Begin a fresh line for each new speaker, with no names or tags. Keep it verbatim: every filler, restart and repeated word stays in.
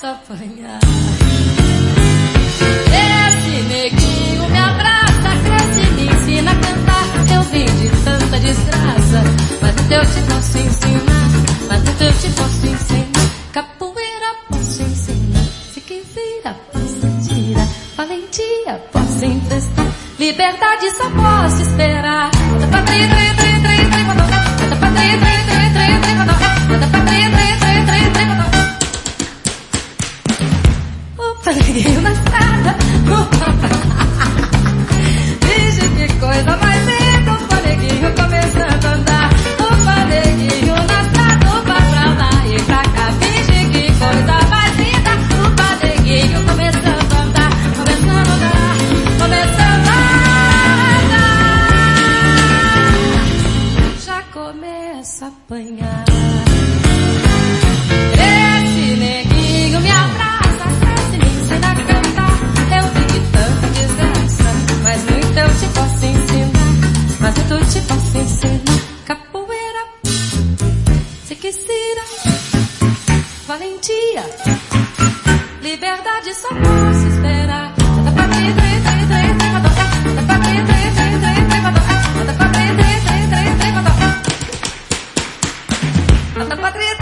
começo a apanhar. Esse neguinho me abraça, cresce, me ensina a cantar. Eu vim de tanta desgraça, mas no teu te posso ensinar. Mas no teu te posso ensinar. Capoeira posso ensinar. Se quiser posso tirar. Valentia posso emprestar. Liberdade só posso esperar. Opa, neguinho na estrada. Vixe, que coisa mais linda. Opa, neguinho começando a andar. Opa, neguinho na estrada. Opa, pra lá e pra cá. Vixe, que coisa mais linda. Opa, neguinho começando a andar. Começando a andar. Começando a andar. Já começa a apanhar. Esse neguinho me abraça, cresce, me ensina a cantar. Eu vi tanta desgraça, mas no então te posso ensinar. Mas então te posso ensinar. Capoeira, se quiser, valentia, liberdade só posso esperar. Patria